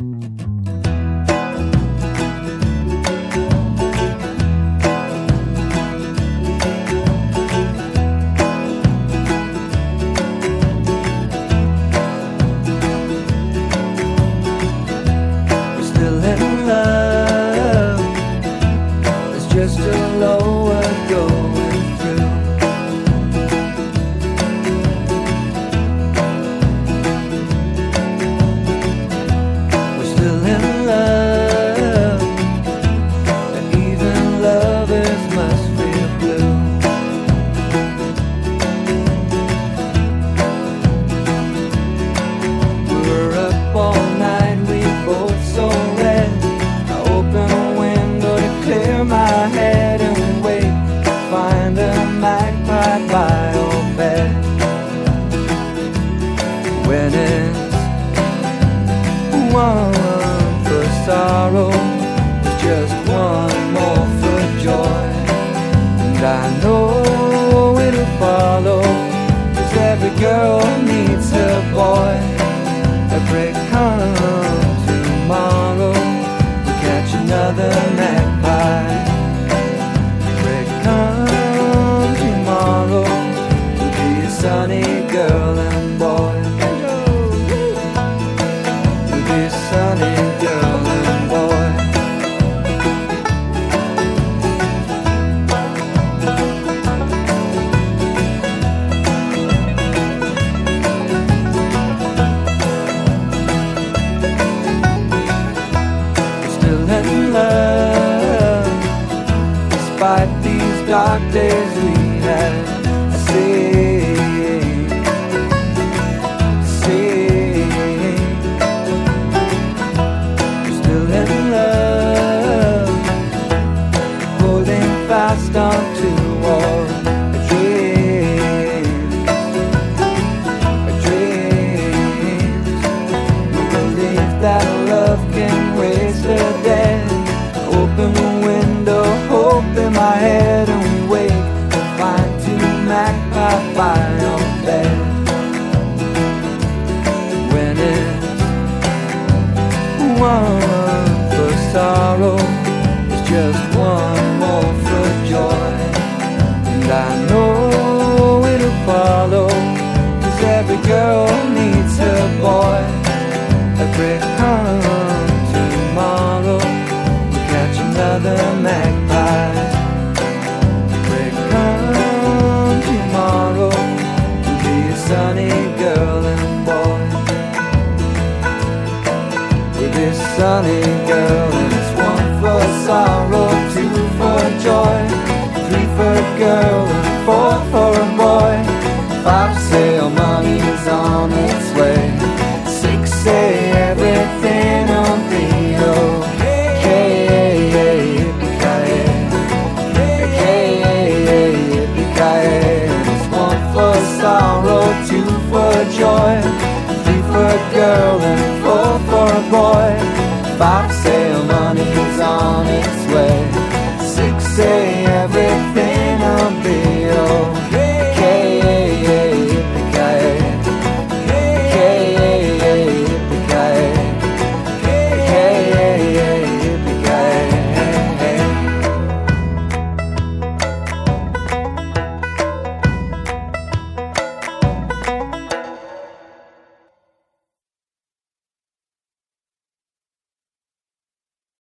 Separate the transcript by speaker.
Speaker 1: Just a lower going through. We're still in love, and even lovers must feel blue. We were up all night, we both so red. I opened a window to clear my head and wait to find a magpie by your bed. When it's one for sorrow, it's just one more for joy. And I know it'll follow, 'cause every girl needs her boy. A break comes tomorrow, we'll catch another magpie. Sunny girl and boy, we'll be sunny girl and boy. We're still in love, despite these dark days we had. I see. Fast on toward a dream. We believe that love can raise the dead. Open the window, hope in my head, and we wait to find two magpies by your bed. When it's one for sorrow, it's just one more for joy. And I know it'll follow, 'cause every girl needs her boy. A break comes tomorrow, we'll catch another magpie. A break comes tomorrow, we'll be a sunny girl and boy. We'll be a sunny girl, and it's one for sorrow, two for joy, three for a girl and four for a boy, five to say our money's on its way.